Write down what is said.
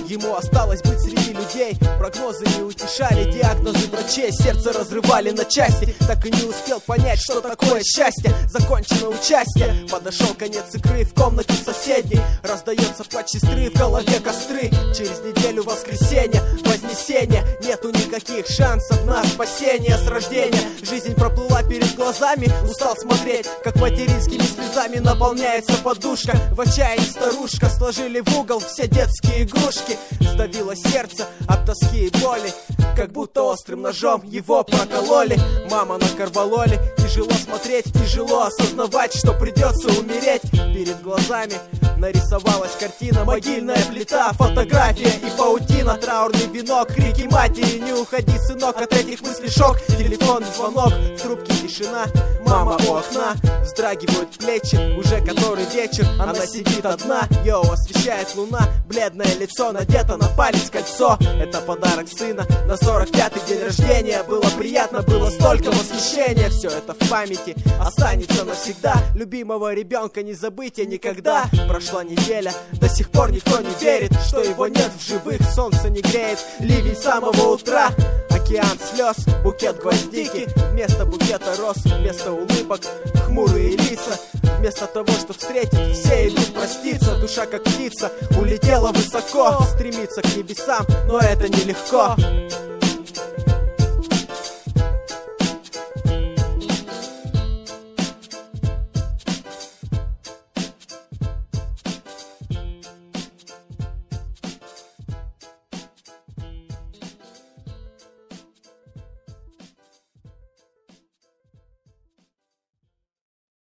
Ему осталось быть среди людей. Прогнозы не утешали, диагнозы врачей сердце разрывали на части. Так и не успел понять, что такое счастье. Закончено участие, подошел конец игры. В комнате соседней раздается плач сестры, в голове костры. Через неделю воскресенье, вознесение. Нету никаких шансов на спасение с рождения. Жизнь проплыла перед глазами, устал смотреть, как материнскими слезами наполняется подушка. В отчаянии старушка, сложили в угол все детские игрушки. Сдавило сердце от тоски и боли, как будто острым ножом его прокололи. Мама на корвалоле, тяжело смотреть, тяжело осознавать, что придется умереть. Перед глазами нарисовалась картина, могильная плита, фотография и паутина, траурный венок, крики матери: не уходи, сынок, от этих мыслей шок. Телефонный звонок, в трубке тишина, мама у окна, вздрагивают плечи, уже который вечер, она сидит одна. Ее освещает луна, бледное лицо, надето на палец кольцо. Это подарок сына на 45-й день рождения. Было приятно, было столько восхищения. Все это в памяти останется навсегда. Любимого ребенка не забыть никогда. Прошла неделя, до сих пор никто не верит, что его нет в живых. Солнце не греет, ливень с самого утра. Океан слез, букет гвоздики. Вместо букета роз, вместо улыбок хмурые лица. Вместо того, что встретить, все идут проститься. Душа, как птица, улетела высоко, стремится к небесам, но это нелегко.